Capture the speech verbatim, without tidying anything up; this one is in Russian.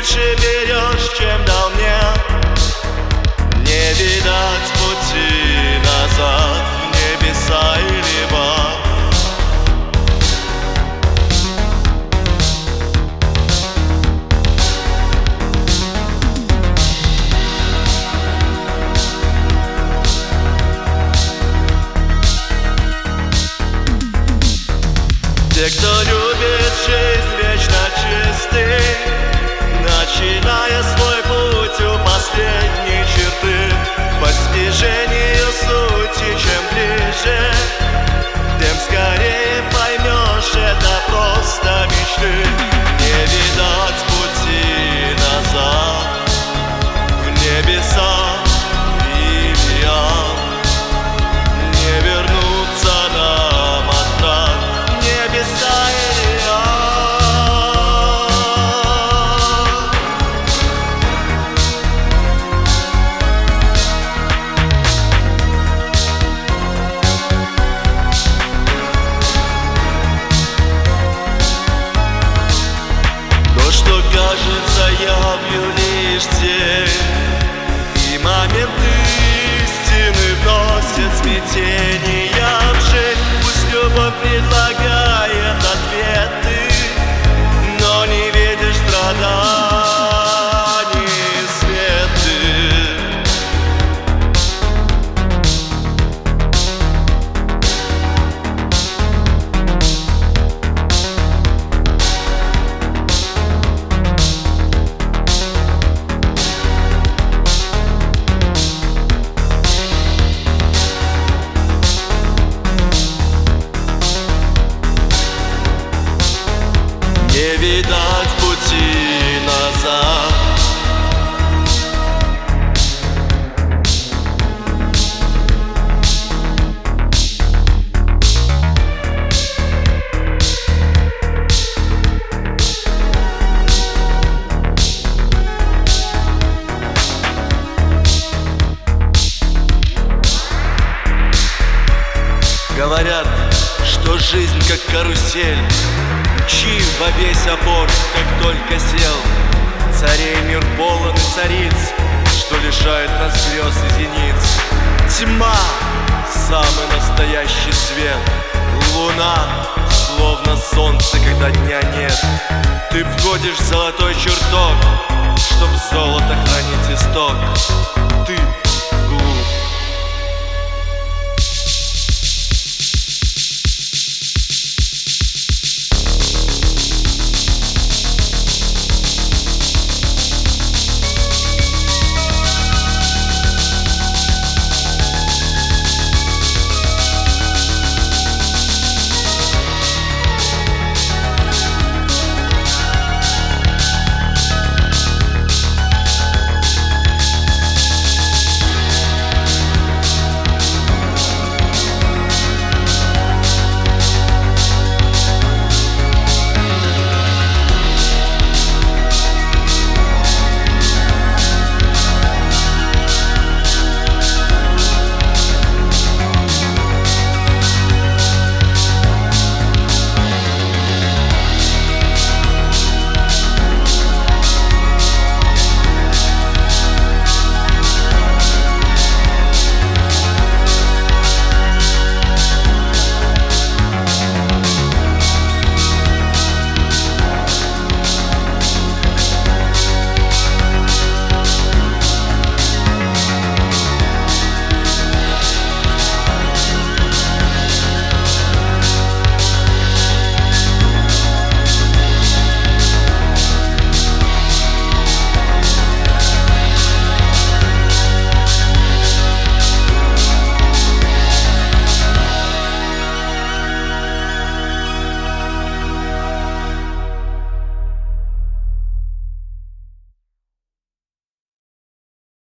больше берешь, чем дал мне. Не видать пути назад в небеса или в ад. Те, кто любит жизнь вечно чистый, начиная свой путь у последней черты, к постижению сути, чем ближе, тем скорее поймешь, это просто мечты. Не видать пути назад в небеса или ад. Не вернуться нам обратно в небеса или ад. То, что кажется явью лишь тень, и моменты истины вносят смятение в жизнь. Пусть любовь предлагает ответы, но не видишь страданий светы. Не видать пути назад. Говорят, что жизнь как карусель, мчи во весь опор, как только сел. Царей мир полон и цариц, что лишает нас грез и зениц. Тьма — самый настоящий свет. Луна — словно солнце, когда дня нет. Ты входишь в золотой чертог, чтоб золото хранить исток.